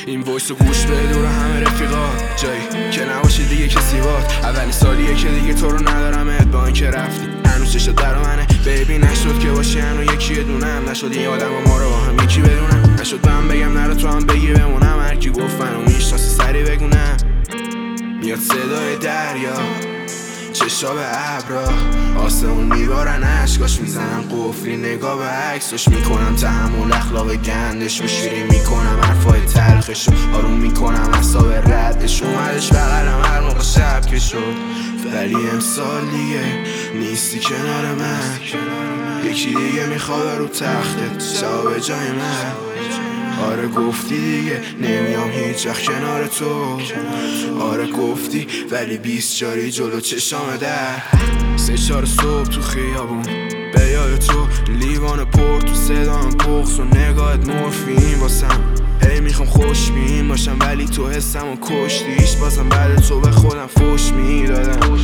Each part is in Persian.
این وایس رو گوش بده دور همه رفیقات، جایی که نباشی دیگه کسی باد. اولین سالیه که دیگه تو رو ندارمت، با اینکه رفتی هنوز چشت برا منه. بیبی نشد که باشی هنوز یکی دونم، نشد این آدم و ما رو با هم یکی بدونم، نشد من بگم نرو تو هم بگی بمونم. هرکی گفت منو میشناسی سری بگونم. میاد صدای دریا، چشا به ابرا، آسمون میبارن عشقاش، میزنم قفلی نگاه به عکسش، میکنم تحمل اخلاق گندش رو، شیری میکنم حرفای تلخشو، آروم میکنم اعصاب ردش، اومدش بغلم هر موقع شب که شد. ولی امسال دیگه نیستی کنار من، یکی دیگه میخواد رو تختت شا به جای من. آره گفتی دیگه نمیام هیچ وقت کنار تو، آره گفتی ولی 20 جاری جلو چشام در. 3-4 صبح تو خیابون به یاد تو، لیوان پر تو صدام بغض و نگاهت مورفین واسم. هی میخوام خوشبین باشم ولی تو حسم و کشتیش، بازم بعد تو به خودم فوش میدادم.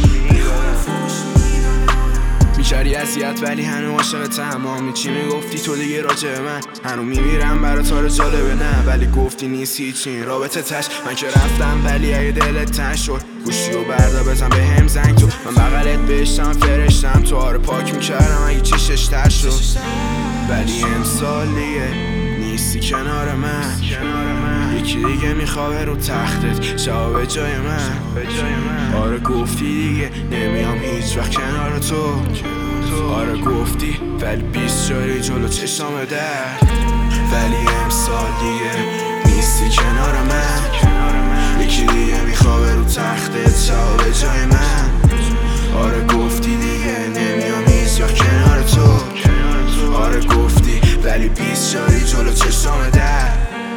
میکردی اذیت ولی هنو عاشق تمامی، چی میگفتی تو دیگه راجع به من؟ هنو میمیرم برا تار جالبه نه، ولی گفتی نیست هیچی رابطه تش. من که رفتم ولی اگه دلت تنگ شد، گوشی و بردا بزن به هم زنگ تو، من بغلت بشتم فرشتم تو، آره پاک میکردم اگه چشش تر شد. ولی امسال دیگه نیستی کنار من، یکی دیگه میخواه رو تختت شا به جای من. آره گفتی دیگه نمیام هیچ وقت کنار تو، آره گفتی ولی 20 جایی جلو چشام در. ولی امسال دیگه نیستی کنار من، یکی دیگه میخواه رو تختت شا به جای من. آره گفتی دیگه نمیام هیچ وقت کنار تو، آره گفتی ولی 20 جایی جلو چشام در.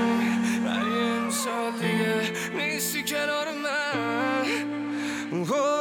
ولی امسال دیگه نیستی کنار من.